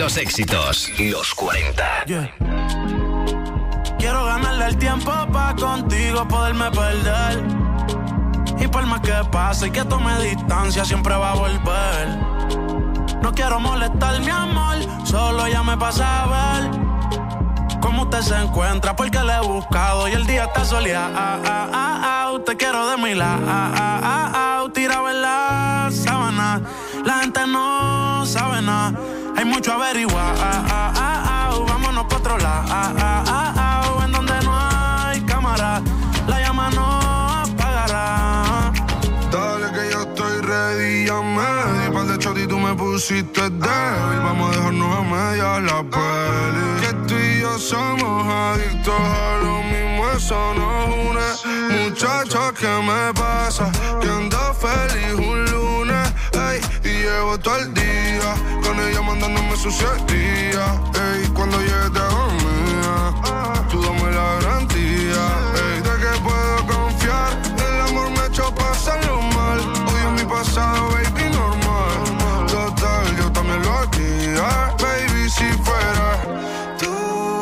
los éxitos. Los 40. Yeah. Quiero ganarle el tiempo pa' contigo poderme perder. Y por más que pase y que tome distancia, siempre va a volver. No quiero molestar, mi amor, solo ya me pasa a ver cómo usted se encuentra, porque le he buscado y el día está soleado. Te quiero de mi lado, tirado en la sábana. La gente no sabe nada, hay mucho averiguar. Vámonos pa' otro lado, en donde no hay cámara, la llama no apagará. Dale que yo estoy ready, ya me di par de shot y tú me pusiste débil. Vamos a dejarnos a medias la peli. Que tú y yo somos adictos a lo mismo, eso nos une. Muchacha, ¿qué me pasa? Que ando feliz un lunes, ey, y llevo todo el día con ella mandándome sus 7 días, ey. Cuando llegue te hago mía, tú dame la garantía, ey, de que puedo confiar. El amor me echó pasarlo mal, odio mi pasado, baby, normal. Total, yo también lo haría, baby, si fuera tú.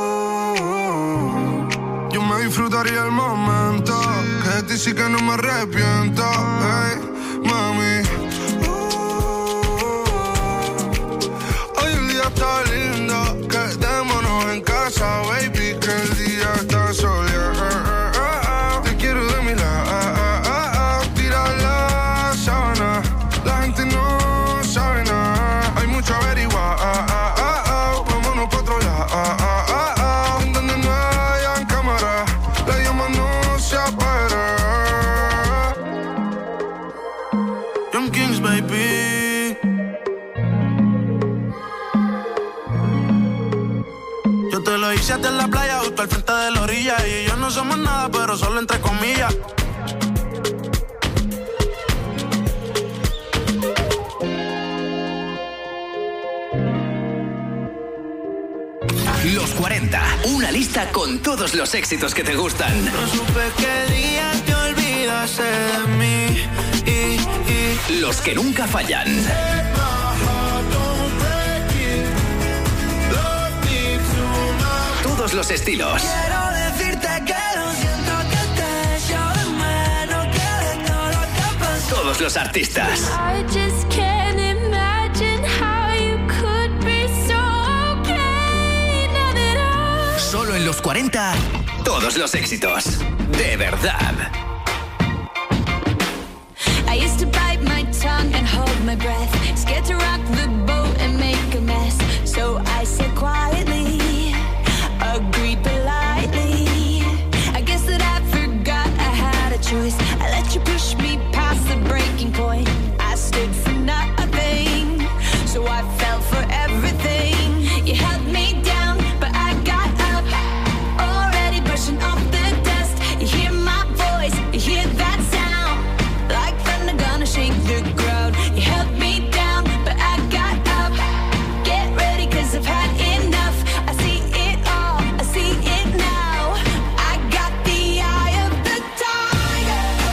Yo me disfrutaría el momento, que de ti sí que no me arrepiento, ey, mami. Hoy el día está lindo, quedémonos en casa, baby, que el día está soleado. Te quiero de mi lado, tira la sábana. La gente no sabe nada, hay mucho averiguar. Vámonos pa' otro lado, en donde no hayan cámara, la llama no se apagará. Young Kings, baby. Yo te lo hice hasta en la playa, justo al frente de la orilla. Y yo no somos nada, pero solo entre comillas. Los 40. Una lista con todos los éxitos que te gustan. No supe qué día te olvidaste de mí. Los que nunca fallan. Todos los estilos. Quiero decirte que lo siento, que te echo de menos, que de todo lo que pasó. Todos los artistas. I just can't imagine how you could be so okay now that I... Solo en los 40. Todos los éxitos. De verdad. I used to bite my tongue and hold my breath, scared to rock the boat and make a mess. So I said quietly, agreed politely. I guess that I forgot I had a choice. I let you push me past the breaking point. I stood for nothing, so I fell for everything. You held me down, but I got up, already brushing off the dust. You hear my voice, you hear that sound, like thunder gonna shake the ground. You held me down, but I got up. Get ready, 'cause I've had enough. I see it all, I see it now. I got the eye of the tiger,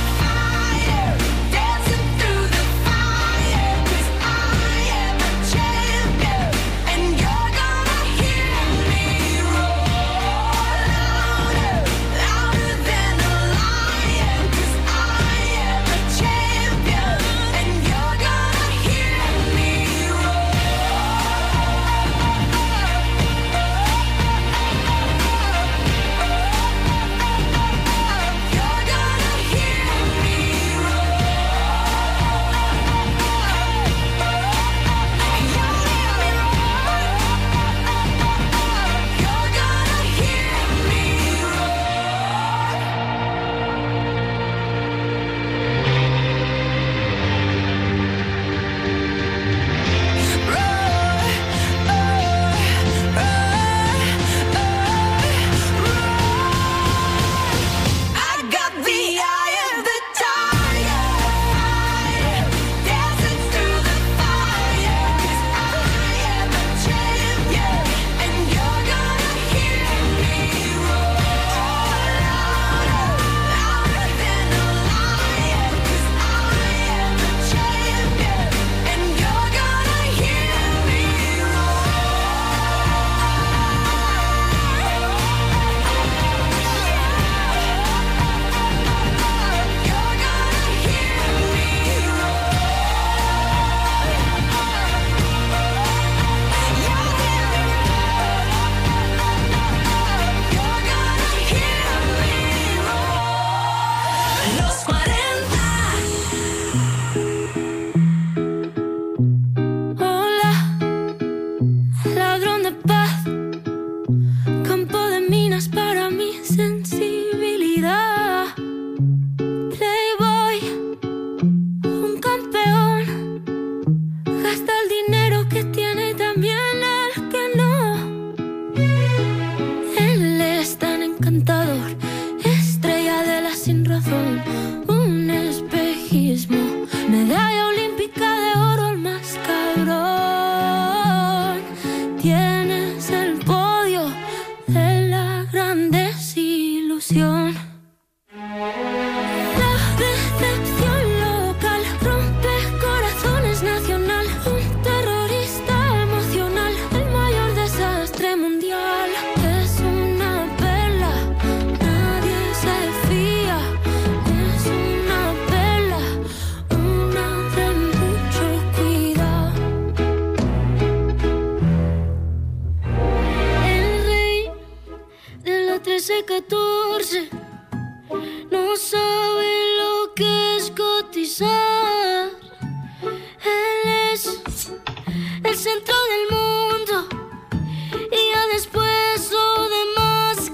14 no sabe lo que es cotizar. Él es el centro del mundo y ya después lo demás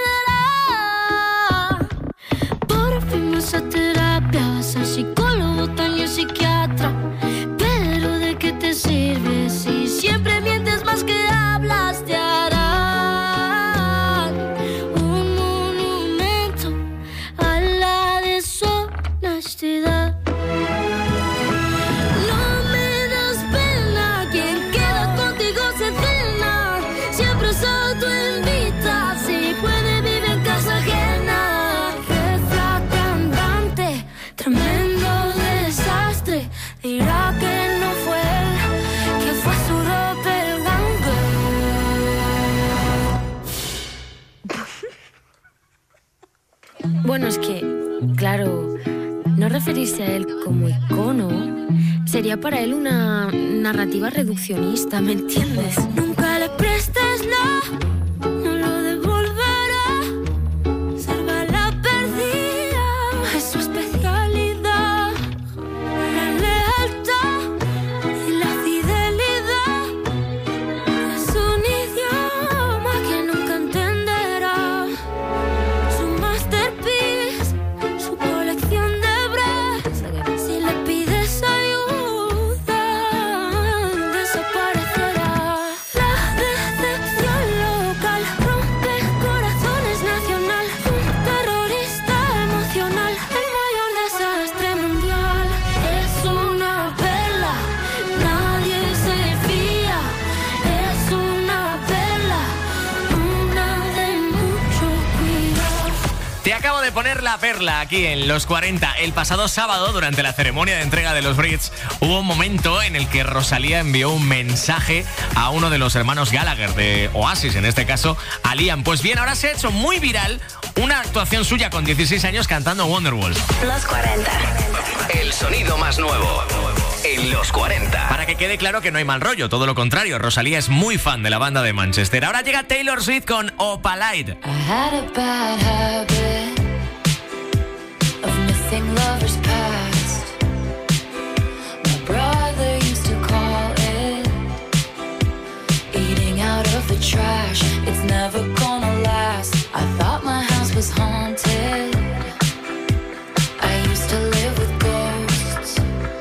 quedará. Por fin vas a terapia, vas al psicólogo, también psiquiatra. Pero ¿de qué te sirve si siempre mientes más que hablas? Te harán un monumento a la deshonestidad. No me das pena, quien queda contigo se cena. Siempre se autoinvita, si puede vive en casa ajena. Jefa cantante, tremendo desastre. Dirá que no fue él, que fue su doppelganger. Bueno, es que, claro, no referirse a él como icono sería para él una narrativa reduccionista, ¿me entiendes? Nunca le prestes nada, no lo devolverá. Salva la perdida, es su especialidad. La lealtad y la fidelidad es un idioma que nunca entenderá. Su masterpiece, su colección de breves. Si le pides ayuda, desaparecerá. La decepción local rompe corazones nacional. Un terrorista emocional, el mayor desastre mundial. Es una perla, nadie se fía. Es una perla, una de mucho cuidado. Te acabo de poner la perla aquí en Los 40. El pasado sábado, durante la ceremonia de entrega de los Brits, hubo un momento en el que Rosalía envió un mensaje a uno de los hermanos Gallagher, de Oasis, en este caso, a Liam. Pues bien, ahora se ha hecho muy viral una actuación suya con 16 años cantando Wonderwall. Los 40. El sonido más nuevo en Los 40. Para que quede claro que no hay mal rollo, todo lo contrario, Rosalía es muy fan de la banda de Manchester. Ahora llega Taylor Swift con Opalite. I had a bad habit of missing lovers past. My brother used to call it eating out of the trash. It's never gonna last. I thought my house was haunted. I used to live with ghosts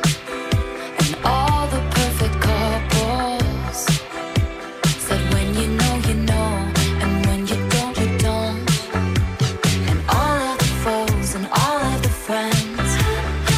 and all the perfect couples said when you know, and when you don't, you don't. And all of the foes and all of the friends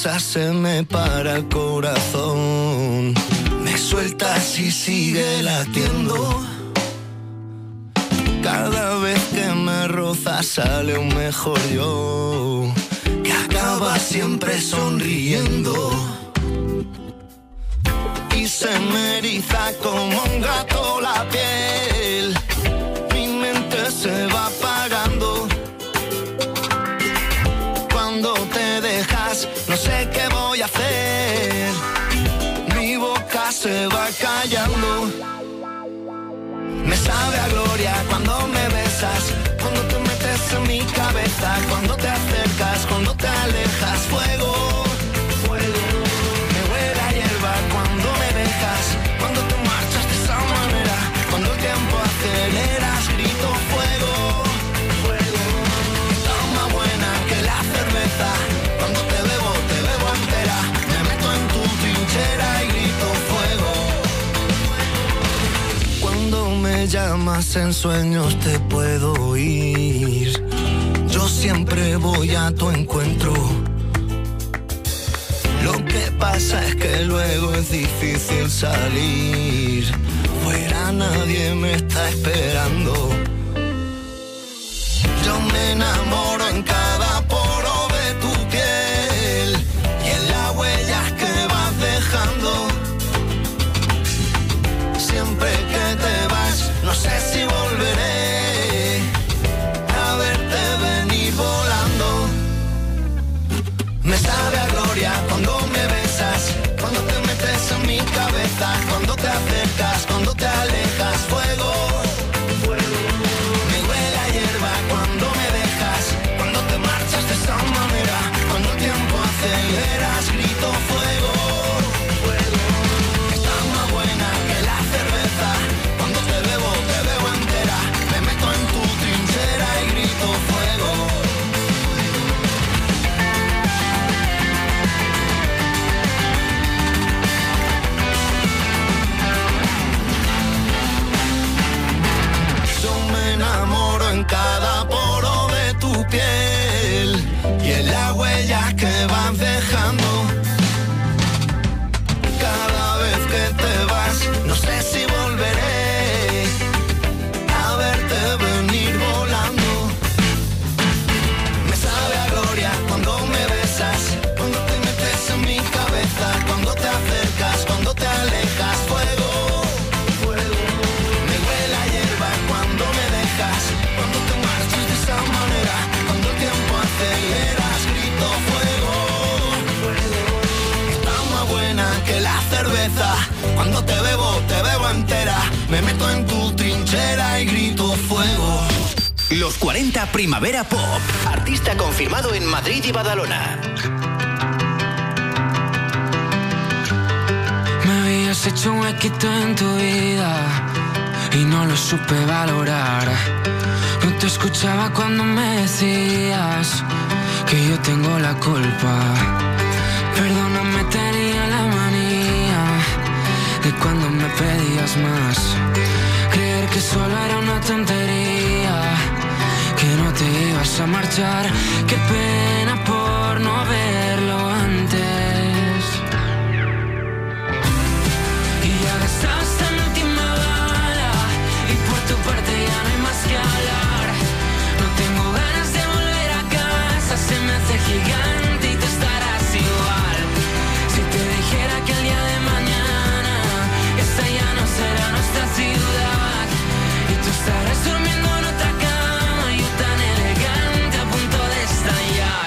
besas se me para el corazón. Me sueltas y sigue latiendo. Cada vez que me rozas sale un mejor yo, que acaba siempre sonriendo. Y se me eriza como un gato la piel. Mi mente se va apagando. Cuando te dejas, no sé qué voy a hacer. Mi boca se va callando. Me sabe a gloria cuando me besas, cuando te metes en mi cabeza, cuando te acercas, cuando te alejas. Fuego, fuego. Me huele a hierba cuando me dejas, cuando te marchas de esa manera, cuando el tiempo aceleras, grito fuego, fuego. Está más buena que la cerveza, cuando te bebo entera. Me meto en tu trinchera y grito fuego. Cuando me llamas en sueños te puedo oír. Yo siempre voy a tu encuentro. Lo que pasa es que luego es difícil salir. Fuera nadie me está esperando. Yo me enamoro en cada poro de tu piel y en las huellas que vas dejando. Siempre que te vas, no sé si volveré a verte venir volando. Me sabe a gloria cuando me besas, cuando te metes en mi cabeza, cuando te acercas, cuando te alejas. Fuego, fuego. Me huele a hierba cuando me dejas, cuando te marchas de esa manera, cuando el tiempo aceleras, grito fuego, fuego. Está más buena que la cerveza, cuando te bebo entera. Me meto en tu trinchera y grito fuego. Yo me enamoro en cada poro de tu piel y en las huellas que vas dejando. Cada vez que te vas, no sé si volveré a verte venir volando. Me sabe a gloria cuando me besas, cuando te metes en mi cabeza, cuando te acercas, cuando te alejas. Fuego, fuego. Me huele a hierba cuando me dejas, cuando te marchas de esa manera, cuando el tiempo aceleras, grito fuego, fuego. Está más buena que la cerveza, cuando te bebo entera. Me meto en tu trinchera y grito fuego. Los 40 Primavera Pop. Artista confirmado en Madrid y Badalona. Me habías hecho un huequito en tu vida y no lo supe valorar. No te escuchaba cuando me decías que yo tengo la culpa. Perdóname, tenía la manía de cuando me pedías más. Creer que solo era una tontería, que no te ibas a marchar. Qué pena por no verlo antes. Y ya gastaste la última bala y por tu parte ya no hay más que hablar. No tengo ganas de volver a casa, se me hace gigante y tú estarás igual. Si te dijera que el día de mañana esta ya no será nuestra ciudad y tú estarás durmiendo en otra cama, yo tan elegante a punto de estallar.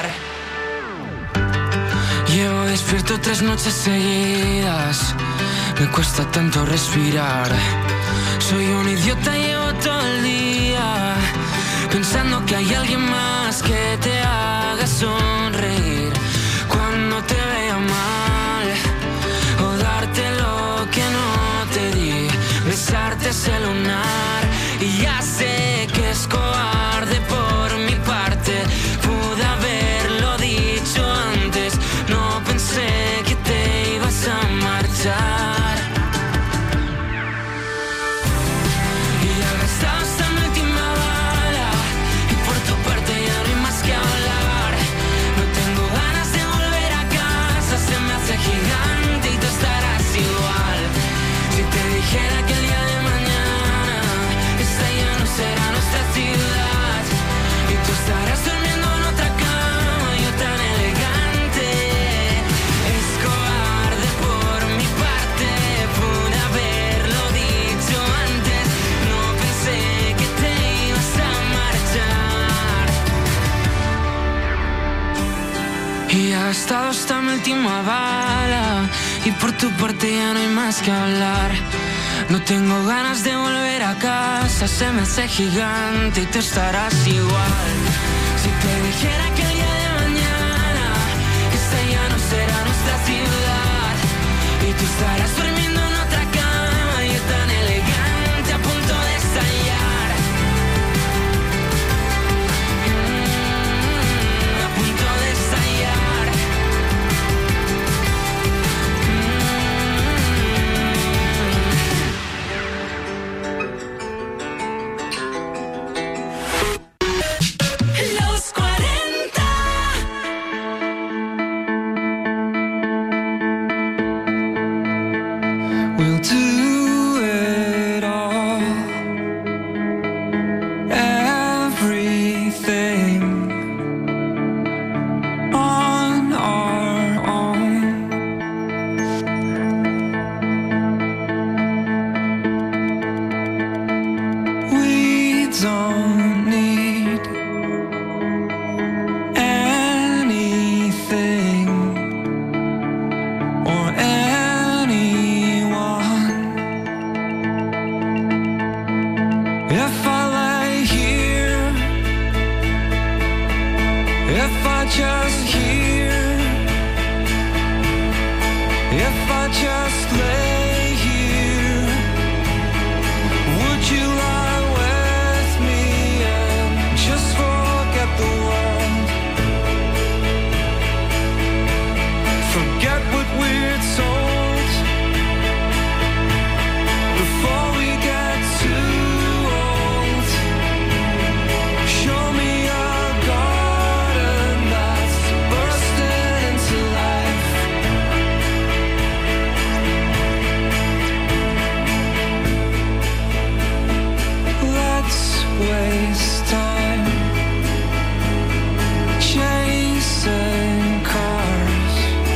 Llevo despierto 3 noches seguidas, me cuesta tanto respirar. Soy un idiota, llevo todo el día pensando que hay alguien más que te haga sonreír cuando te vea mal, o darte lo que no te di, besarte ese lunar. Y ya sé que es cobarde por mi parte, pude haberlo dicho antes, no pensé que te ibas a marchar. Y ya gastaste mi última bala y por tu parte ya no hay más que hablar. No tengo ganas de volver a casa. última bala y por tu parte ya no hay más que hablar. No tengo ganas de volver a casa, se me hace gigante y tú estarás igual. Si te dijera que el día de mañana esta ya no será nuestra ciudad y tú estarás durmiendo en otra cama, yo tan elegante a punto de estallar. A punto de estallar. Los 40. We'll do it all, everything on our own. We don't need anything or anyone. If I lay here, if I just hear, if I just lay here, would you lie with me and just forget the world? Forget what we're told before we get too old. Show me a garden that's bursting into life. Let's waste time chasing cars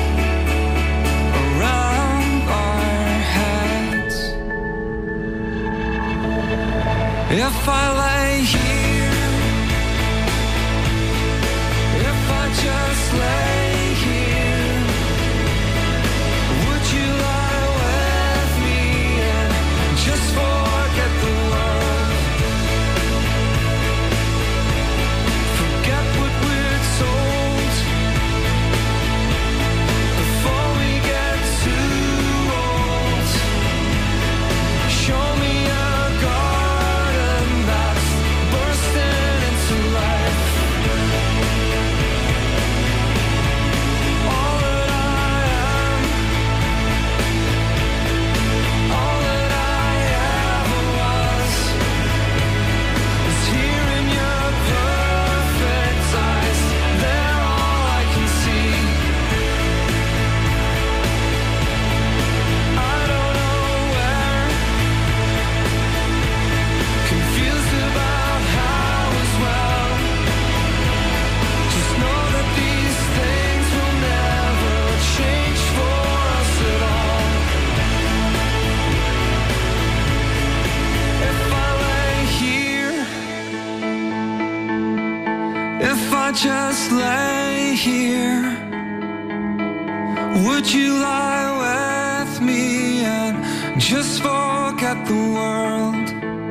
around our heads. If I lay here, if I just lay here, would you lie with me and just forget the world? Forget what we're told before we get too old. Show me a garden that's bursting into life. All that I am, all that I ever was, is here in your perfect eyes. They're all I can see. I don't know where, confused about how as well. Just know that these things will never change for us at all. If I lay here, if I just lay here, would you lie with me and just forget the world?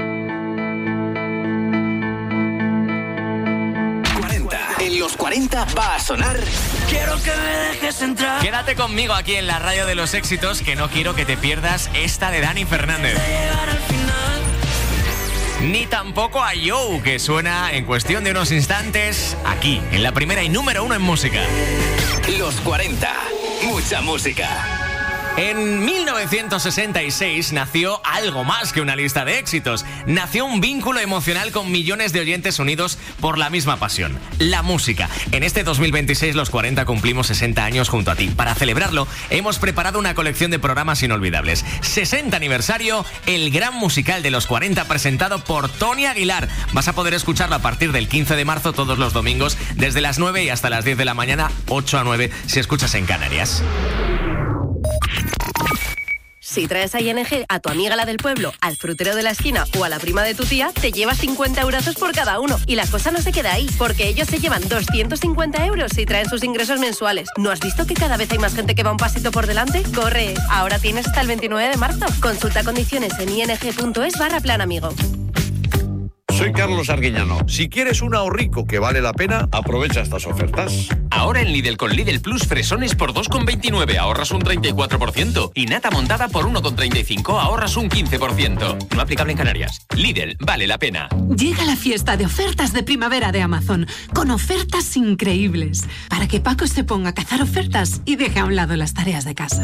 40. En los 40 va a sonar Quiero que me dejes entrar. Quédate conmigo aquí en la radio de los éxitos, que no quiero que te pierdas esta de Dani Fernández. Llegar al final. Ni tampoco a Joe, que suena en cuestión de unos instantes aquí, en la primera y número 1 en música. Los 40. Mucha música. En 1966 nació algo más que una lista de éxitos. Nació un vínculo emocional con millones de oyentes unidos por la misma pasión, la música. En este 2026 los 40 cumplimos 60 años junto a ti. Para celebrarlo hemos preparado una colección de programas inolvidables. 60 aniversario, el gran musical de los 40 presentado por Tony Aguilar. Vas a poder escucharlo a partir del 15 de marzo todos los domingos desde las 9 y hasta las 10 de la mañana, 8 a 9 si escuchas en Canarias. Si traes a ING a tu amiga la del pueblo, al frutero de la esquina o a la prima de tu tía, te llevas 50 eurazos por cada uno. Y la cosa no se queda ahí, porque ellos se llevan 250 euros si traen sus ingresos mensuales. ¿No has visto que cada vez hay más gente que va un pasito por delante? ¡Corre! Ahora tienes hasta el 29 de marzo. Consulta condiciones en ing.es/plan amigo. Soy Carlos Arguiñano. Si quieres un ahorrico que vale la pena, aprovecha estas ofertas. Ahora en Lidl con Lidl Plus fresones por 2,29 ahorras un 34% y nata montada por 1,35 ahorras un 15%. No aplicable en Canarias. Lidl, vale la pena. Llega la fiesta de ofertas de primavera de Amazon, con ofertas increíbles, para que Paco se ponga a cazar ofertas y deje a un lado las tareas de casa.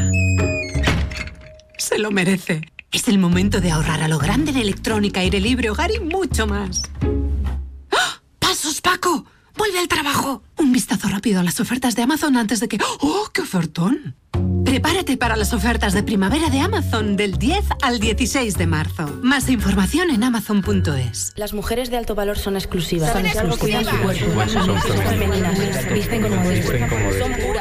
Se lo merece. Es el momento de ahorrar a lo grande en electrónica, aire libre, hogar y mucho más. ¡Ah! ¡Pasos, Paco! ¡Vuelve al trabajo! Un vistazo rápido a las ofertas de Amazon antes de que... ¡Oh, qué ofertón! Prepárate para las ofertas de primavera de Amazon del 10 al 16 de marzo. Más información en amazon.es. Las mujeres de alto valor son exclusivas. Son cuidan su cuerpo. Son femeninas. Visten como son puras.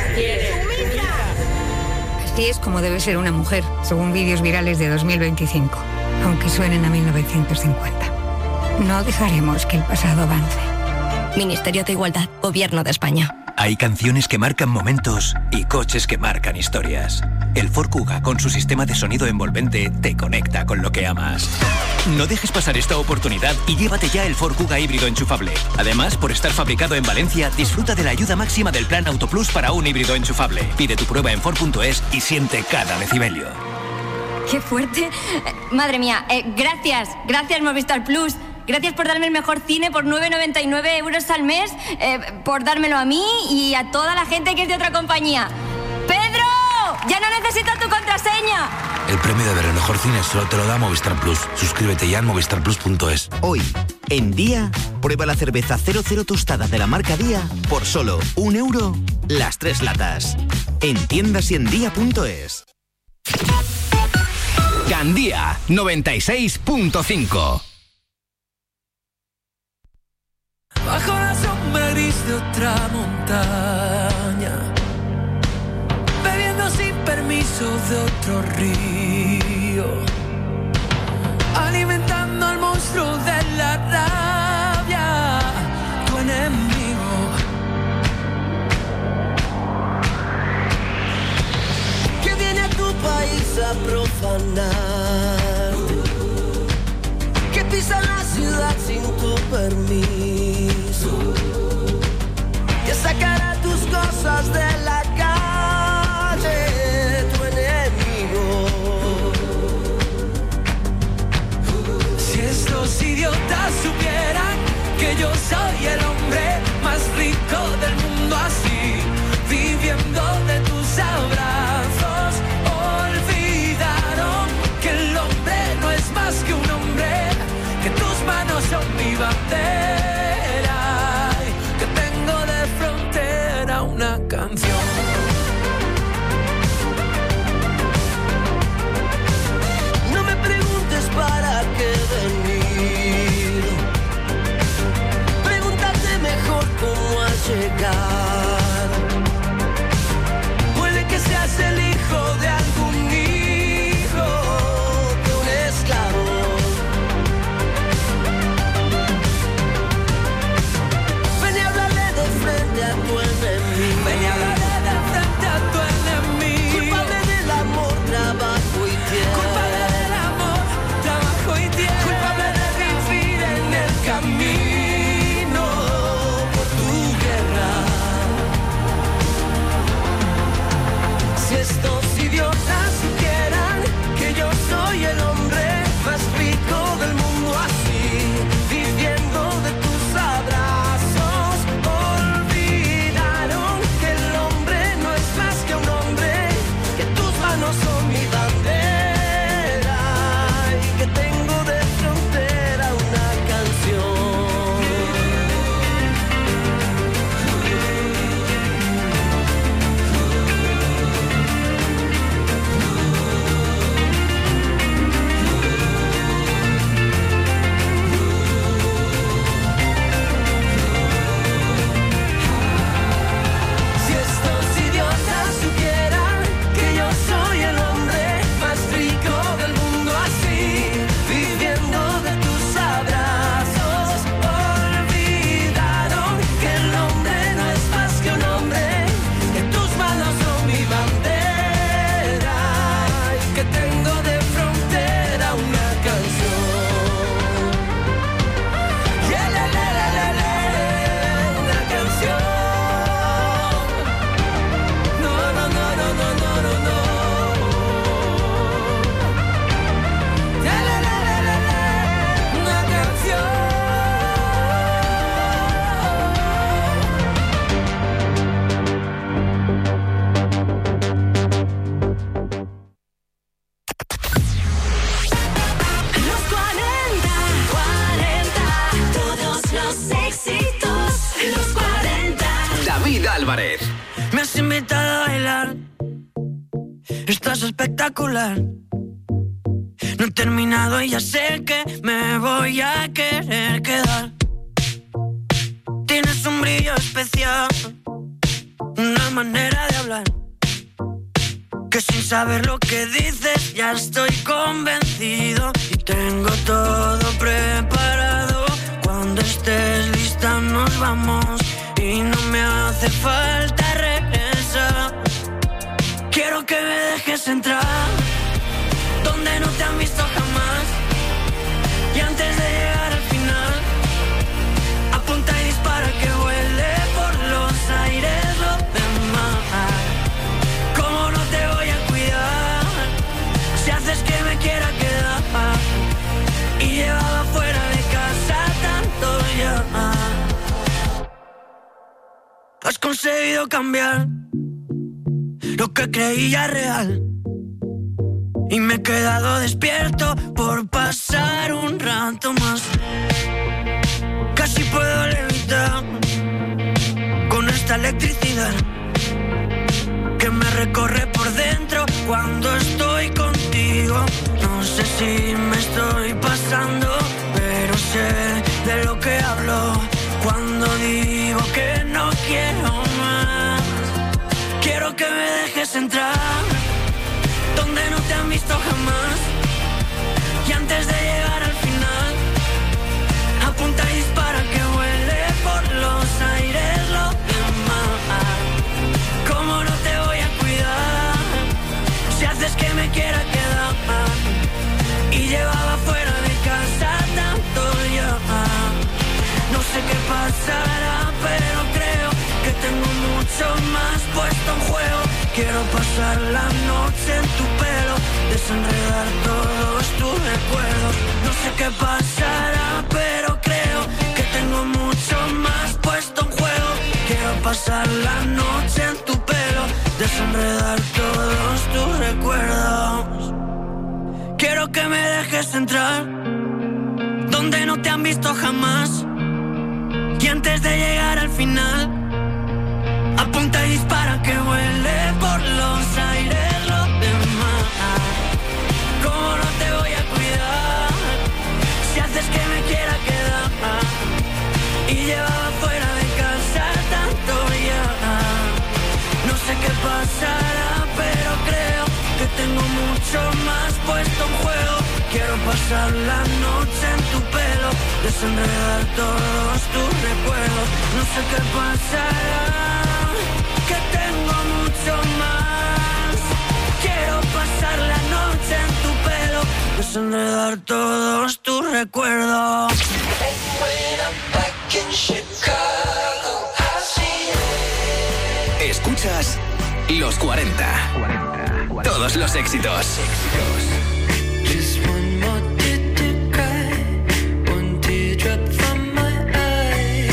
Así es como debe ser una mujer, según vídeos virales de 2025, aunque suenen a 1950. No dejaremos que el pasado avance. Ministerio de Igualdad, Gobierno de España. Hay canciones que marcan momentos y coches que marcan historias. El Ford Kuga, con su sistema de sonido envolvente, te conecta con lo que amas. No dejes pasar esta oportunidad y llévate ya el Ford Kuga híbrido enchufable. Además, por estar fabricado en Valencia, disfruta de la ayuda máxima del Plan Auto Plus para un híbrido enchufable. Pide tu prueba en Ford.es y siente cada decibelio. ¡Qué fuerte! Madre mía, gracias Movistar Plus. Gracias por darme el mejor cine por 9,99 euros al mes, por dármelo a mí y a toda la gente que es de otra compañía. ¡Pedro! ¡Ya no necesito tu contraseña! El premio de ver el mejor cine solo te lo da Movistar Plus. Suscríbete ya en movistarplus.es. Hoy, en Día, prueba la cerveza 00 tostada de la marca Día por solo €1 las 3 latas. En tiendas y en día.es. Gandía 96.5. Bajo la sombra gris de otra montaña, bebiendo sin permiso de otro río, alimentando al monstruo de la rabia, tu enemigo, que viene a tu país a profanar, que pisa la ciudad sin tu permiso, que sacará tus cosas de la calle, tu enemigo. Si estos idiotas supieran que yo soy el hombre más rico del mundo, así, viviendo de tus abrazos, olvidaron que el hombre no es más que un hombre, que tus manos son mi bandera. Álvarez. Me has invitado a bailar, estás espectacular. No he terminado y ya sé que me voy a querer quedar. Tienes un brillo especial, una manera de hablar, que sin saber lo que dices ya estoy convencido. Y tengo todo preparado, cuando estés lista nos vamos. Y no me hace falta regresar. Quiero que me dejes entrar donde no te han visto jamás. Y antes de llegar al final, apunta y dispara que vuele por los aires lo demás. ¿Cómo no te voy a cuidar si haces que me quiera quedar? Y llevaba fuera de casa tanto ya. Has conseguido cambiar lo que creía real, y me he quedado despierto por pasar un rato más. Casi puedo levitar con esta electricidad que me recorre por dentro cuando estoy contigo. No sé si me estoy pasando, pero sé de lo que hablo cuando digo que no quiero más. Quiero que me dejes entrar donde no te han visto jamás. Y antes de llegar al final, apunta y dispara que vuele por los aires lo demás. ¿Cómo no te voy a cuidar si haces que me quiera quedar? Y llevaba fuera de casa tanto ya. No sé qué pasará, pero creo que tengo mucho más puesto en juego. Quiero pasar la noche en tu pelo, desenredar todos tus recuerdos. No sé qué pasará, pero creo que tengo mucho más puesto en juego. Quiero pasar la noche en tu pelo, desenredar todos tus recuerdos. Quiero que me dejes entrar donde no te han visto jamás. Y antes de llegar al final, apunta y dispara que vuele por los aires lo demás. ¿Cómo no te voy a cuidar si haces que me quiera quedar? Y llevaba fuera de casa tanto ya. No sé qué pasará, pero creo que tengo mucho más puesto en juego. Quiero pasar la noche en tu pelo, desenredar todos tus recuerdos. No sé qué pasará, que tengo mucho más. Quiero pasar la noche en tu pelo, desenredar todos tus recuerdos. Escuchas Los 40. Todos los éxitos. Just one more tear to cry, one teardrop from my eye.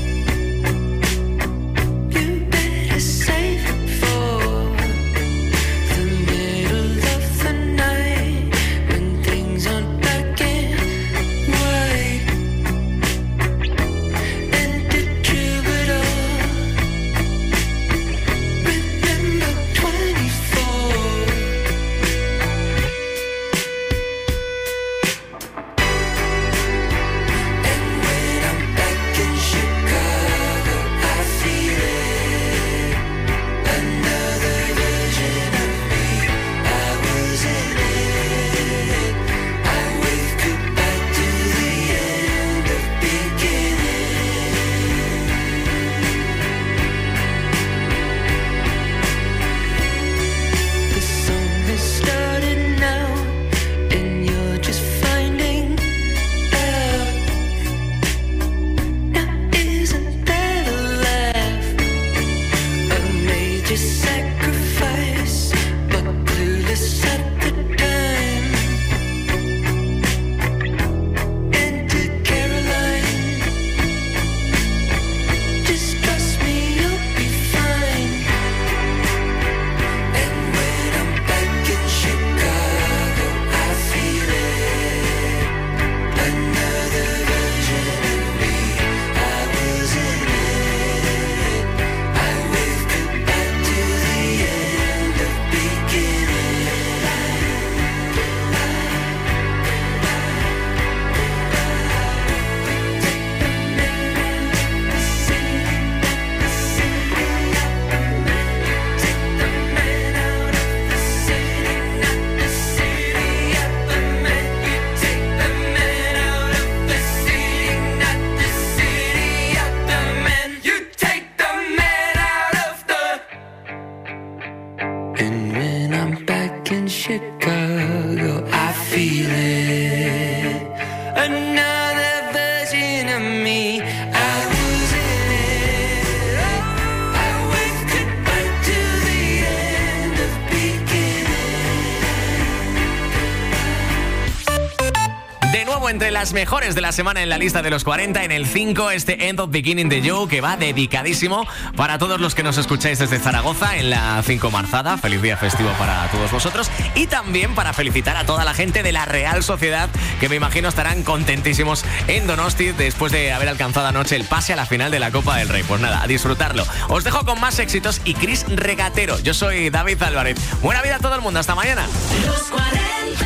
You better save it for the middle of the night, when things aren't black and white. And did you at all remember 24? feel it. Another version of me. I was in it. I went goodbye to the end of beginning. De nuevo entre las mejores de la semana en la lista de los 40, en el 5, este End of Beginning de Joe, que va dedicadísimo para todos los que nos escucháis desde Zaragoza en la 5 Marzada. Feliz día festivo para todos vosotros. Y también para felicitar a toda la gente de la Real Sociedad, que me imagino estarán contentísimos en Donosti después de haber alcanzado anoche el pase a la final de la Copa del Rey. Pues nada, a disfrutarlo. Os dejo con más éxitos y Chris Regatero. Yo soy David Álvarez. Buena vida a todo el mundo. Hasta mañana. Los 40.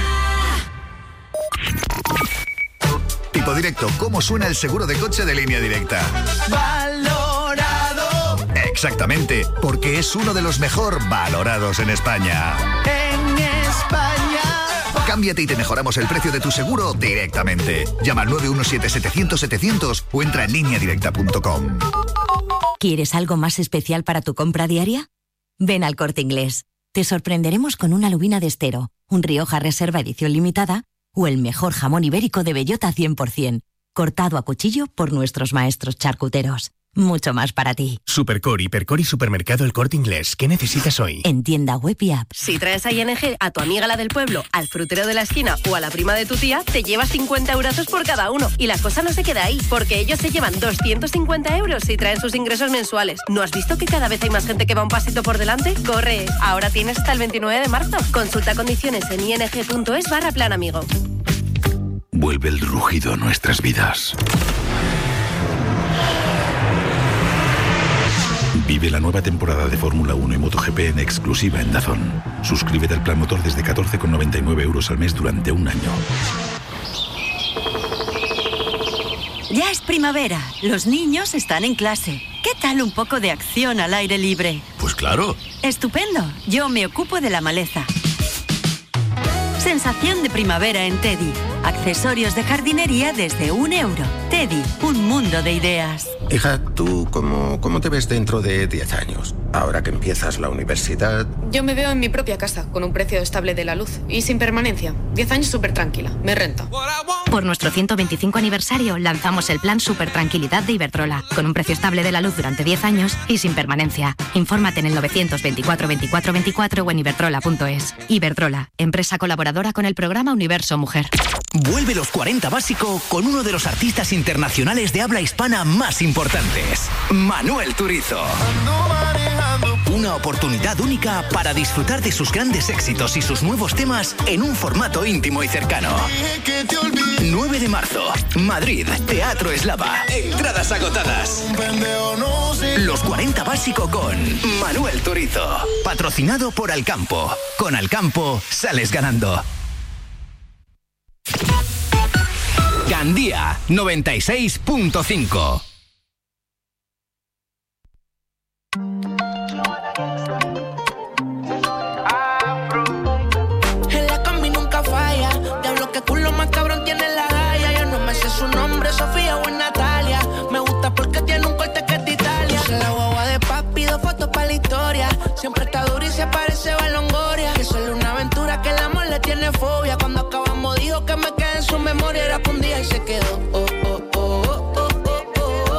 Tipo directo, ¿cómo suena el seguro de coche de Línea Directa? Valorado. Exactamente, porque es uno de los mejor valorados en España. En España. Cámbiate y te mejoramos el precio de tu seguro directamente. Llama al 917-700-700 o entra en lineadirecta.com. ¿Quieres algo más especial para tu compra diaria? Ven al Corte Inglés. Te sorprenderemos con una lubina de Estero, un Rioja Reserva edición limitada o el mejor jamón ibérico de bellota 100%, cortado a cuchillo por nuestros maestros charcuteros. Mucho más para ti. Supercor, Hipercor y Supermercado El Corte Inglés. ¿Qué necesitas hoy? En tienda web y app. Si traes a ING a tu amiga la del pueblo, al frutero de la esquina o a la prima de tu tía, te llevas 50 eurazos por cada uno. Y la cosa no se queda ahí, porque ellos se llevan 250 euros si traen sus ingresos mensuales. ¿No has visto que cada vez hay más gente que va un pasito por delante? ¡Corre! Ahora tienes hasta el 29 de marzo. Consulta condiciones en ing.es/plan amigo. Vuelve el rugido a nuestras vidas. Vive la nueva temporada de Fórmula 1 y MotoGP en exclusiva en DAZN. Suscríbete al plan motor desde 14,99 euros al mes durante un año. Ya es primavera, los niños están en clase. ¿Qué tal un poco de acción al aire libre? Pues claro. Estupendo, yo me ocupo de la maleza. Sensación de primavera en Teddy. Accesorios de jardinería desde €1. Teddy, un mundo de ideas. Hija, ¿tú cómo te ves dentro de 10 años? Ahora que empiezas la universidad. Yo me veo en mi propia casa, con un precio estable de la luz y sin permanencia. 10 años súper tranquila, me renta. Por nuestro 125 aniversario lanzamos el plan Super Tranquilidad de Iberdrola, con un precio estable de la luz durante 10 años y sin permanencia. Infórmate en el 924 24 24 o en iberdrola.es. Iberdrola, empresa colaboradora con el programa Universo Mujer. Vuelve los 40 básico con uno de los artistas internacionales de habla hispana más importantes, Manuel Turizo. Una oportunidad única para disfrutar de sus grandes éxitos y sus nuevos temas en un formato íntimo y cercano. 9 de marzo, Madrid, Teatro Eslava. Entradas agotadas. Los 40 básico con Manuel Turizo. Patrocinado por Alcampo. Con Alcampo sales ganando. Gandía 96.5. En la combi nunca falla. Diablo, que culo más cabrón tiene la galla. Yo no me sé su nombre, Sofía o es Natalia. Me gusta porque tiene un corte que es de Italia. Puse la guagua de papi, 2 fotos para la historia. Siempre está duro y se parece a Longoria. Que solo una aventura que el amor le tiene fobia. Cuando acabamos dijo que me quedé en su memoria. Era pa' un día y se quedó.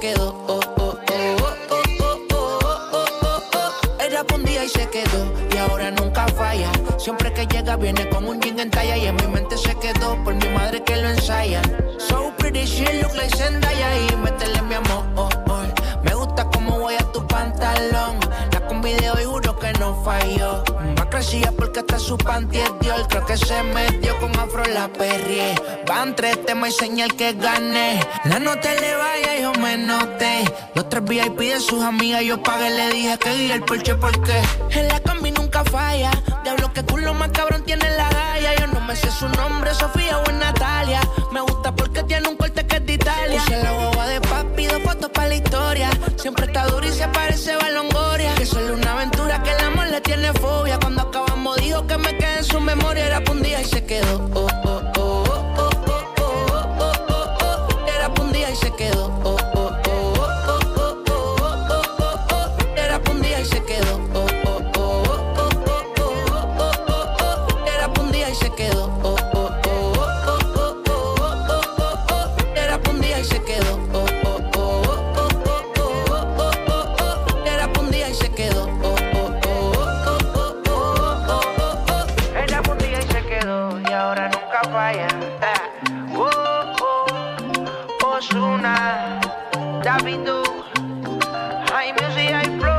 quedó. Era pa' un día y se quedó. Y ahora nunca falla. Siempre que llega viene con un jean en talla. Y en mi mente se quedó por mi madre que lo ensaya. So pretty, she look like Zendaya. Y métele mi amor. Me gusta como voy a tu pantalón. La combi de hoy juro que no falló. Va crecida porque hasta su panty es Dior. Creo que se metió con afro la perrie. Van 3 temas y señal que gané. La nota le vaya, yo me noté. Los 3 VIP de sus amigas yo pagué. Le dije que guía el Porsche porque en la combi nunca falla. Diablo que culo más cabrón tiene la galla. Yo no me sé su nombre, Sofía o es Natalia. Me gusta porque tiene un corte que es de Italia. Puse la guagua de papi, 2 fotos para la historia. Siempre está dura y se parece a Longoria. Que solo una aventura que el amor le tiene fobia. Cuando acabamos dijo que me quedé en su memoria. Era pa' un día y se quedó. Era pa' un día y se quedó. Era pa' un día y se quedó. Era pa' un día y se quedó. Era pa' un día y se quedó. Era pa' un día y se quedó. Era pa' un día y se quedó. Y ahora nunca falla. Ozuna, Davido, High Music, High Pro.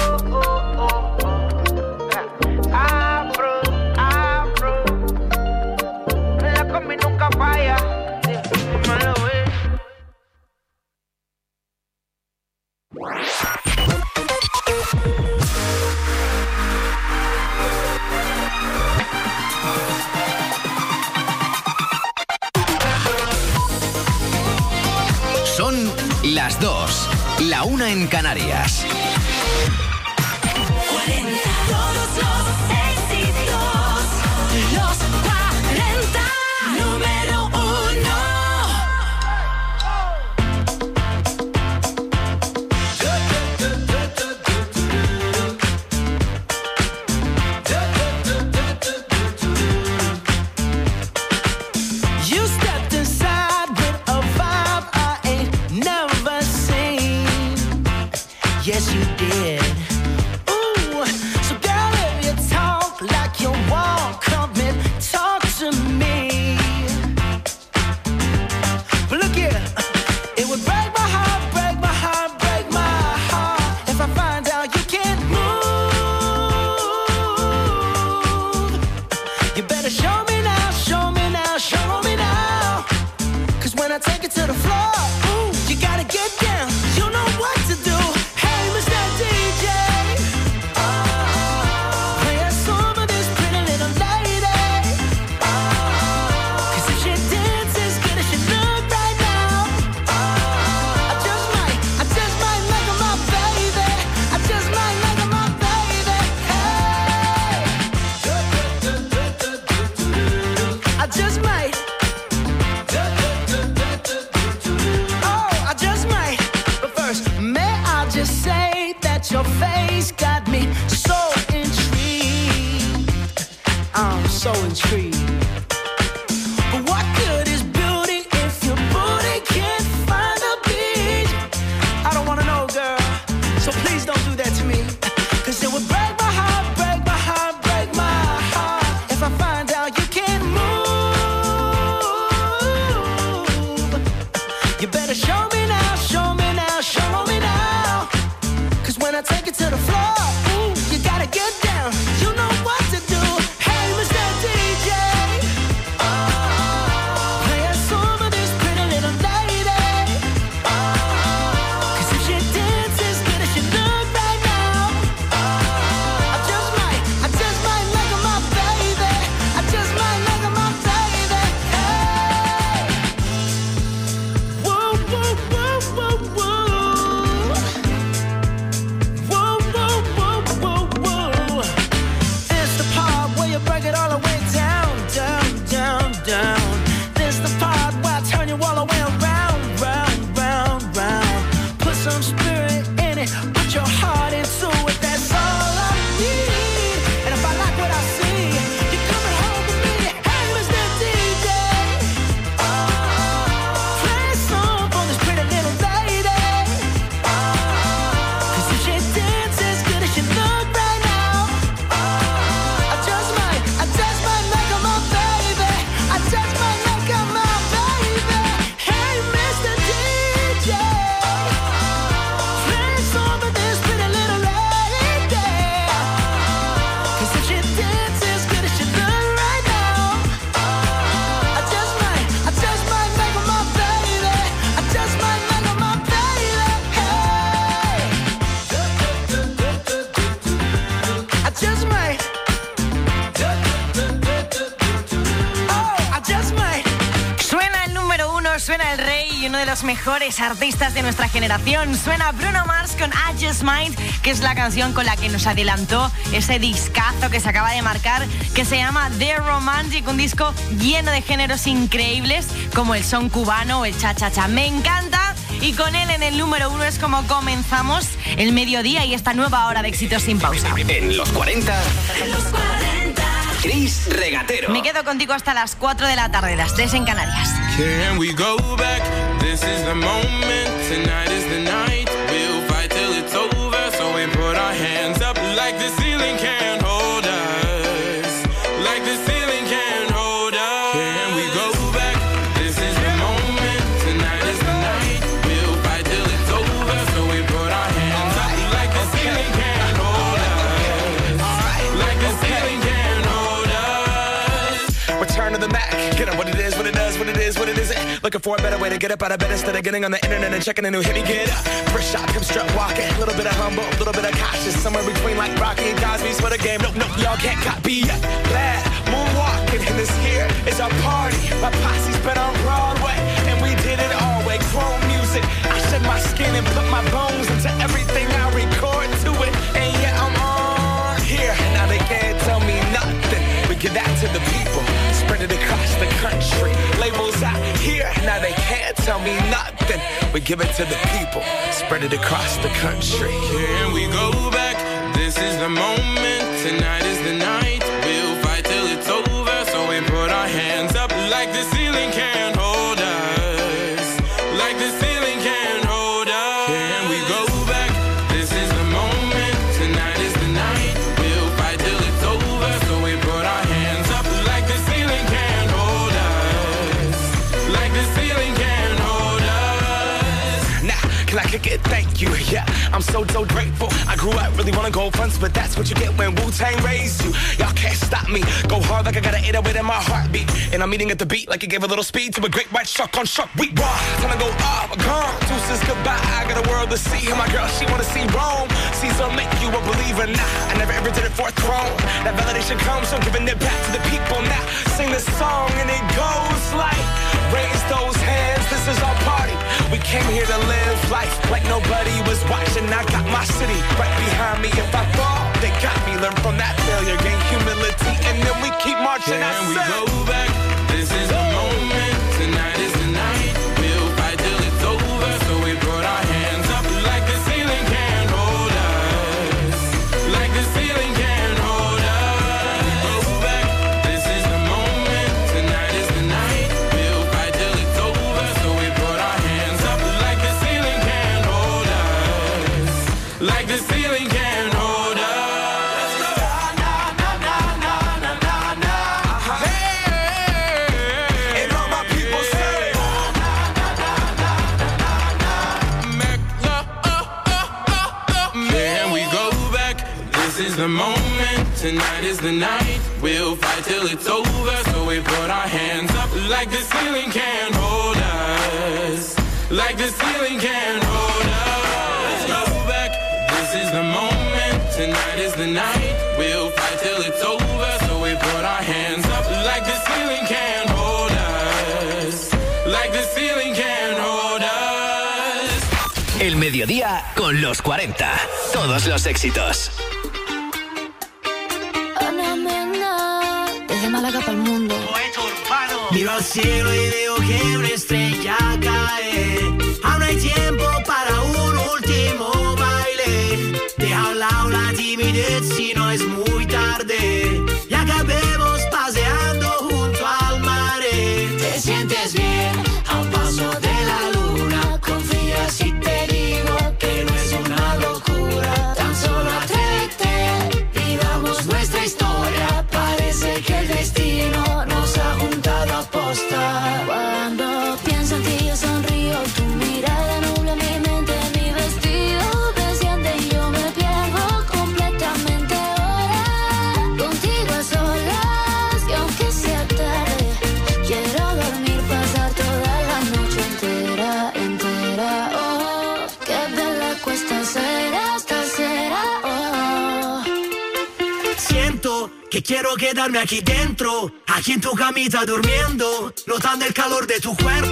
Afro. La combi nunca falla. Dímelo, Son las 2, la 1 en Canarias. Todos los éxitos, los 40, número 1. You stepped inside with a vibe I ain't never seen. Yes, you did. Ooh, so girl, if you talk like you walk, come and talk to me. But look here, it would break my heart, break my heart, break my heart if I find out you can't move. You better show me now, show me now, show me now. 'Cause when I take it to the floor, ooh, you gotta get down. You know what to do. Hey, Mr. DJ, play a song for this pretty little lady. 'Cause if she dances good as she look right now, I just might make her my baby. I just might make her my baby. Hey, I just might. Oh, I just might. But first, may I just say that your face got me so intrigued. I'm so intrigued. But what good is beauty if your booty can't find a beat? I don't wanna know, girl. So please don't do that to me. 'Cause it would break my heart, break my heart, break my heart if I find out you can't move. You better show me now, show me now, show me now. 'Cause when I take it to the floor, ooh, you gotta get down. You know what to do. Hey, Mr. DJ, play a song for this pretty little lady. 'Cause if she dances good as she look right now, I just might make her my baby. I just might make her my baby. Hey, whoa, whoa, whoa, whoa, whoa. Whoa, whoa, los mejores artistas de nuestra generación. Suena Bruno Mars con I Just Might, que es la canción con la que nos adelantó ese discazo que se acaba de marcar, que se llama The Romantic, un disco lleno de géneros increíbles como el son cubano o el cha-cha-cha. Me encanta, y con él en el número 1 es como comenzamos el mediodía y esta nueva hora de éxitos sin pausa. En los 40... Chris Regatero. Me quedo contigo hasta las 4 de la tarde, las 3 en Canarias. Can we go back? This is the moment. Tonight is the night. We'll fight till it's over. So we put our hands up like the ceiling can't hold us. Like the ceiling can't hold us. Can we go back? This is the moment. Tonight is the night. We'll fight till it's over. So we put our hands up like the ceiling can't hold us. Like the ceiling can't hold us. Return to the Mac. Get up what it is, what it does, what it is, what it isn't. Looking for a better way to get up out of bed instead of getting on the internet and checking a new hit. Me get up, first shot, come strut walking. A little bit of humble, a little bit of cautious. Somewhere between like Rocky and Cosby's for the game. Nope, y'all can't copy yet. Glad moonwalking, and this here is our party. My posse's been on Broadway, and we did it all way. Chrome music, I shed my skin and put my bones into everything I record to it. And yeah, I'm on here. Now they can't tell me nothing. We give that to the people. Spread it across the country. Labels out here, now they can't tell me nothing. We give it to the people. Spread it across the country. Can we go back? This is the moment. Tonight is the night. We'll fight till it's over. So we put our hands up like the ceiling can't hold us. Like the ceiling can't hold us. Can we go back? This is the moment. Tonight is the night. We'll fight till it's over. So we put our hands up like the ceiling can't hold us. Like the ceiling can't hold us. Nah, can I kick it? Thank you, yeah. I'm so grateful. I grew up really wanna go fronts, but that's what you get when Wu-Tang raised you. Y'all can't stop me. Go hard like I got an 808 in my heartbeat. And I'm eating at the beat like it gave a little speed to a great white shark on shark. We raw, time to go off, gone. Deuces goodbye, I got a world to see. And my girl, she wanna see Rome. Caesar make you a believer, nah. I never ever did it for a throne. That validation comes from giving it back to the people now. Sing this song and it goes like, raise those hands, this is our party. We came here to live life like nobody was watching. I got my city right behind me. If I fall, they got me. Learn from that failure, gain humility, and then we keep marching. Can we go back? This is the moment. Tonight is the night. We'll fight till it's over. So we put our hands up like the ceiling can't hold us. Like the ceiling can't hold us. Go back. This is the moment. Tonight is the night. We'll fight till it's over. So we put our hands up like the ceiling can't hold us. Like the ceiling can't hold us. This is the moment, tonight is the night. We'll fight till it's over. So we put our hands up like the ceiling can't hold us. Like the ceiling can't hold us. Go back, this is the moment, tonight is the night. We'll fight till it's over. So we put our hands up like the ceiling can't hold us. Like the ceiling can't hold us. El mediodía con los 40. Todos los éxitos. Desde Málaga para el mundo. Miro al cielo y veo que una estrella cae. Aún hay tiempo para un último baile. Deja a un lado la timidez si no es muy tarde. Y acabemos paseando junto al mar. Te sientes bien a un paso de la luna. Confía si te digo que no es una locura. Tan solo atrévete, vivamos nuestra historia. Parece que el destino nos ha juntado a posta. Cuando pienso en ti yo sonrío, tu mirada nubla mi mente, mi vestido desciende y yo me pierdo completamente ahora. Contigo a solas y aunque sea tarde, quiero dormir, pasar toda la noche entera, entera. Oh, qué bella cuesta ser esta será. Oh. Siento que quiero quedarme aquí dentro, aquí en tu camita durmiendo, notando el calor de tu cuerpo.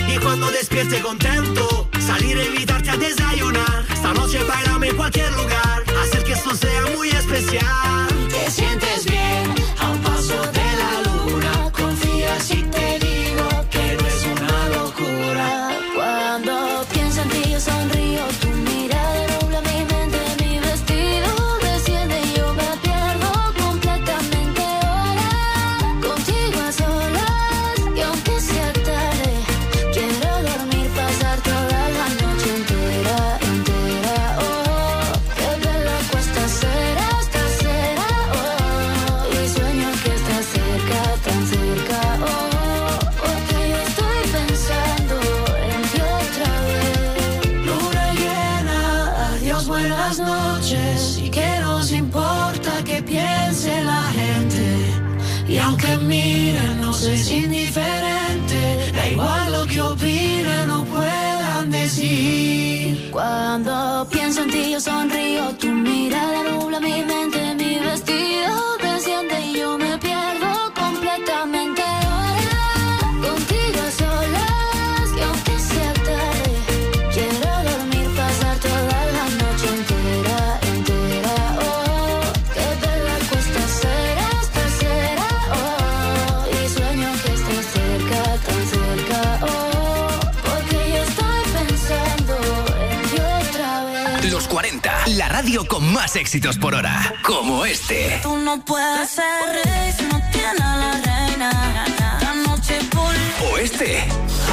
y cuando despierte contento, salir a invitarte a desayunar. Esta noche bailame en cualquier lugar, hacer que esto sea muy especial. Te sientes bien a un paso de la luna, confía si te digo que no es una locura. Cuando pienso en ti yo sonrío, tu mirada nubla mi mente, mi vestido desciende y yo me pierdo completamente ahora. Contigo a solas y aunque sea tarde, quiero dormir, pasar toda la noche entera, entera. Oh, qué bella cuesta ser hasta cera. Oh, y sueño que estás cerca, tan cerca. Oh, porque yo estoy pensando en ti otra vez. Luna llena, adiós, buenas noches. Y que nos importa que piense la gente. Y aunque miren, no es indiferente. Da igual lo que opinen o puedan decir. Cuando pienso en ti yo sonrío, tu mirada nubla mi mente, mi vestido desciende y yo me pierdo completamente ahora. Contigo a solas y aunque sea tarde, quiero dormir, pasar toda la noche entera, entera. Oh, qué bella cuesta ser hasta cera. Oh, y sueño que estás cerca, tan cerca. Oh, porque yo estoy pensando en ti otra vez. Los 40, la radio con más éxitos por hora, como este. Tú no puedes ser rey si no tienes a la reina. La noche por... O este.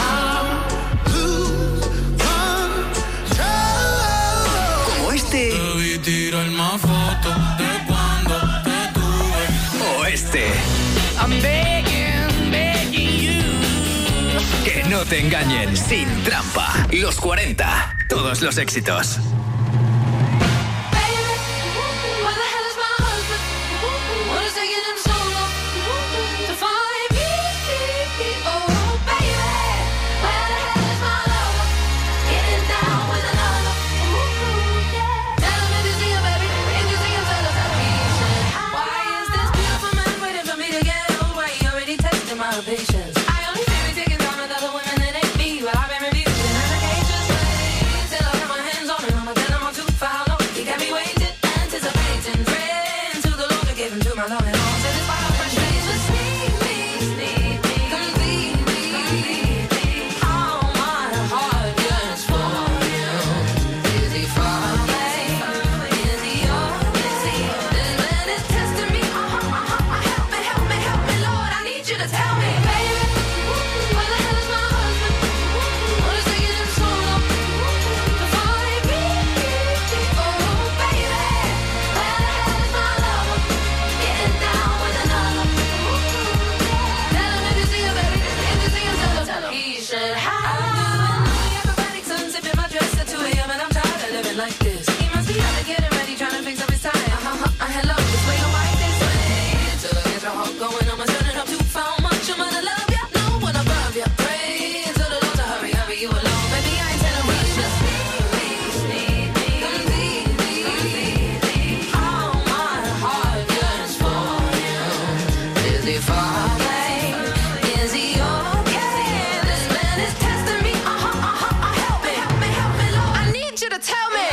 Como este. Debí tirar más fotos de cuando te tuve. O este. I'm begging you. Que no te engañen, sin trampa. Los 40, todos los éxitos. Patience. I only feel me taking down with other women that ain't me, but I've been reviewed in other cages. Till I got my hands on it, I'ma tell them I'm too far long. You got me waiting, anticipating, praying to the Lord to give him to my love and all. Till it's fire fresh face, just sneak me, complete me. All my heart yearns for you. Is he far away? Is he yours? This man is testing me. Help me, Lord, I need you to tell me. Like this, he must be out there getting ready, trying to fix up his tie. Hello, this way or white this way. Till I get your heart going, I'm turning up too far. Much I'm gonna love ya, no one above ya. Pray to the Lord to hurry, hurry you alone. Baby, I ain't telling rush, just sneak me, complete. All my heart yearns for you. Is he far away? Is he okay? This man is testing me. Help me, Lord. I need you to tell me.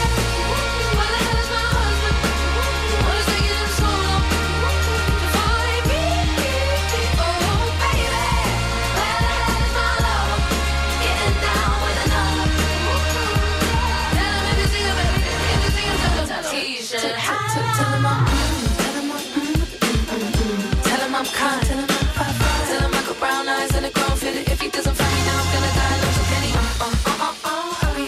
Tell him I got brown eyes and a grown fit. If he doesn't find me now, I'm gonna die. Love so can he? Hurry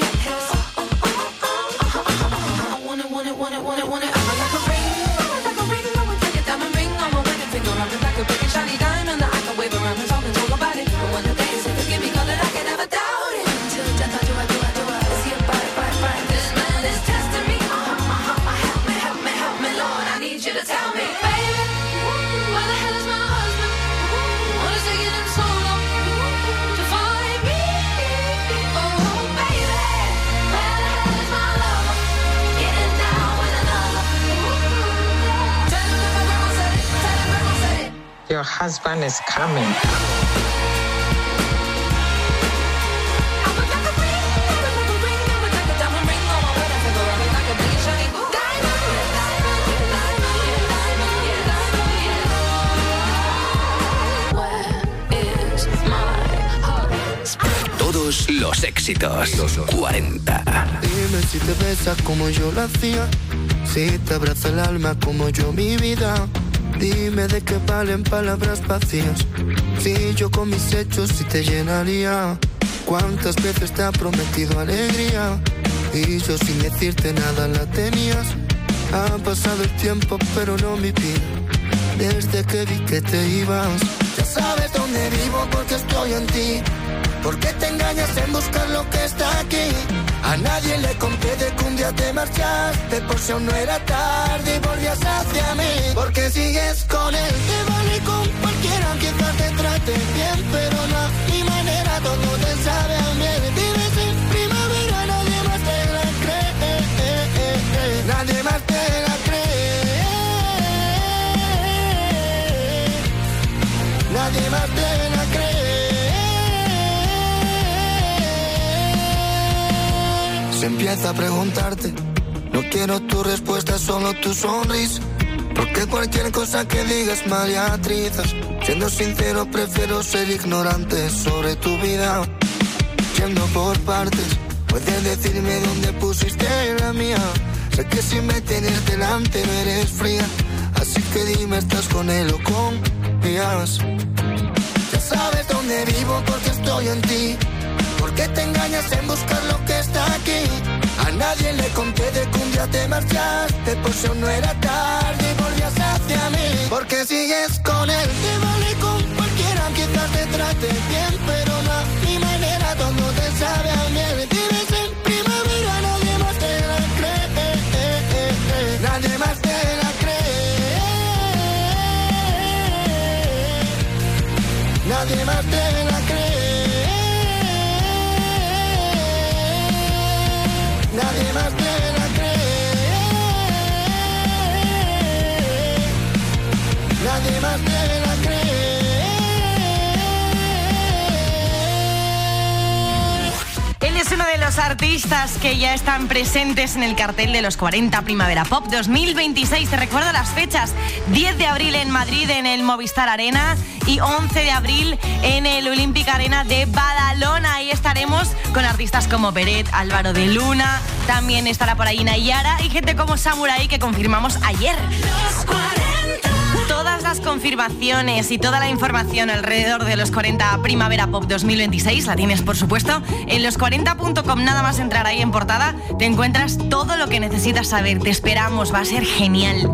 up, I want it. I'm like a ring. I'ma take a diamond ring on my wedding finger. I'm like a big and shiny diamond that I can wave around and talk about it. But when the day is forgive me, call it, I can never doubt it. Until death, I do. Is he a bite? This man is testing me. Help me, Lord. I need you to tell me, baby. Where the hell is my husband? What is taking him so long to find me? Oh, baby, where the hell is my lover? Getting down with another. Tell him that my grandma said it. Your husband is coming. los éxitos. Los 40. Dime si te besas como yo lo hacía, si te abraza el alma como yo mi vida. Dime de qué valen palabras vacías, si yo con mis hechos sí te llenaría. Cuántas veces te ha prometido alegría y yo sin decirte nada la tenías. Ha pasado el tiempo pero no mi vida, desde que vi que te ibas. Ya sabes dónde vivo porque estoy en ti, porque te engañas en buscar lo que está aquí. A nadie le conté de que un día te marchaste, por si aún no era tarde y volvías hacia mí. Porque sigues con él, te vale con cualquiera, quizás te trate bien, pero no a mi manera, todo te sabe a miel. Vives en primavera, nadie más te la cree, nadie más te la cree, nadie más te la cree. Se empieza a preguntarte, no quiero tu respuesta, solo tu sonrisa, porque cualquier cosa que digas mal ya trizas. Siendo sincero, prefiero ser ignorante sobre tu vida. Yendo por partes, puedes decirme dónde pusiste la mía. Sé que si me tienes delante no eres fría, así que dime, ¿estás con él o confías? Ya sabes dónde vivo porque estoy en ti, porque te engañas en buscar lo que está aquí. A nadie le conté de que un día te marchaste, por si aún no era tarde y volvías hacia mí. Porque sigues con él, te vale con cualquiera, quizás te trate bien, pero no a mi manera, todo te sabe a miel. Vives en primavera, nadie más te la cree, nadie más te la cree, nadie más te la cree. Nadie más te la cree, nadie más te la cree. Él es uno de los artistas que ya están presentes en el cartel de los 40 Primavera Pop 2026. Te recuerdo las fechas: 10 de abril en Madrid en el Movistar Arena y 11 de abril en el Olympic Arena de Badalona. Ahí estaremos con artistas como Peret, Álvaro de Luna, también estará por ahí Nayara y gente como Samurai que confirmamos ayer. Los 40. Todas las confirmaciones y toda la información alrededor de los 40 Primavera Pop 2026 la tienes, por supuesto, en los40.com. Nada más entrar ahí en portada, te encuentras todo lo que necesitas saber. Te esperamos, va a ser genial.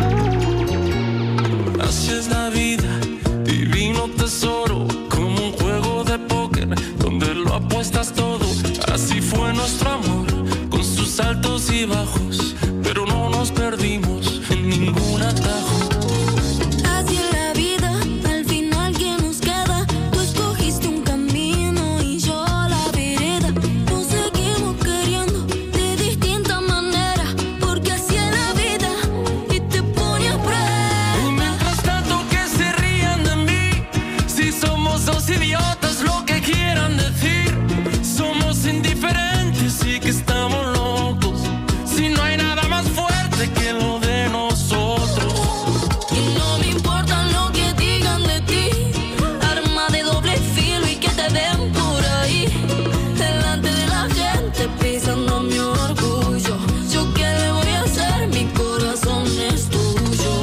Así es la vida, divino tesoro, como un juego de póker donde lo apuestas todo. Así fue nuestro amor, con sus altos y bajos, pero no nos perdimos en ningún atajo. Así es la vida, al final que nos queda. Tú escogiste un camino y yo la vereda. Nos seguimos queriendo de distinta manera, porque así es la vida y te pone a prueba. Y mientras tanto que se rían de mí, si somos dos idiotas, lo que quieran decir. Somos indiferentes y que estamos locos, si no hay nada más fuerte que lo de nosotros. Y no me importa lo que digan de ti, arma de doble filo y que te ven por ahí, delante de la gente pisando mi orgullo. ¿Yo qué le voy a hacer? Mi corazón es tuyo.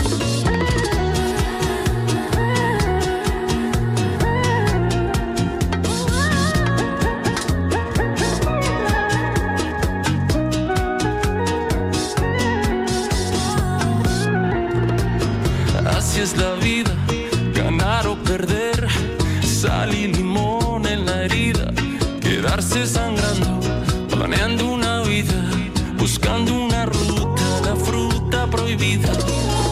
Así es la vida, ganar o perder, sal y limón en la herida, quedarse sangrando, planeando una vida, buscando una ruta, la fruta prohibida.